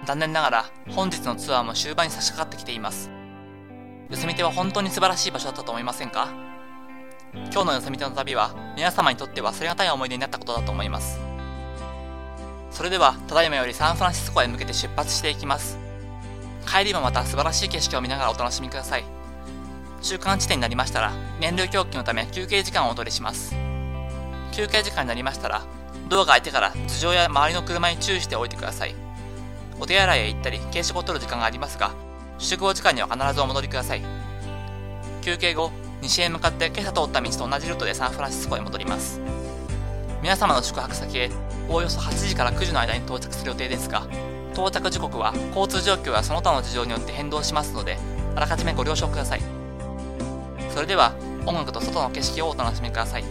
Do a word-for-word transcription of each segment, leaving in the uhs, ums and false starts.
残念ながら本日のツアーも終盤に差し掛かってきています。よそ見ては本当に素晴らしい場所だったと思いませんか？今日のよそ見ての旅は皆様にとって忘れがたい思い出になったことだと思います。それではただいまよりサンフランシスコへ向けて出発していきます。帰りもまた素晴らしい景色を見ながらお楽しみください。中間地点になりましたら燃料供給のため休憩時間をお取りします。休憩時間になりましたらドアが開いてから頭上や周りの車に注意しておいてください。お手洗いへ行ったり軽食を取る時間がありますが、集合時間には必ずお戻りください。休憩後、西へ向かって今朝通った道と同じルートでサンフランシスコへ戻ります。皆様の宿泊先へおおよそはちじからくじの間に到着する予定ですが、到着時刻は交通状況やその他の事情によって変動しますので、あらかじめご了承ください。それでは音楽と外の景色をお楽しみください。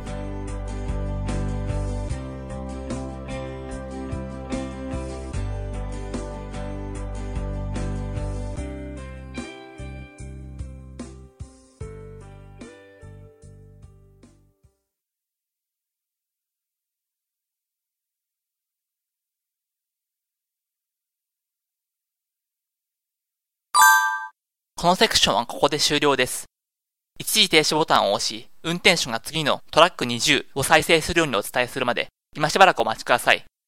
このセクションはここで終了です。一時停止ボタンを押し、運転手が次のトラックにじゅうを再生するようにお伝えするまで、今しばらくお待ちください。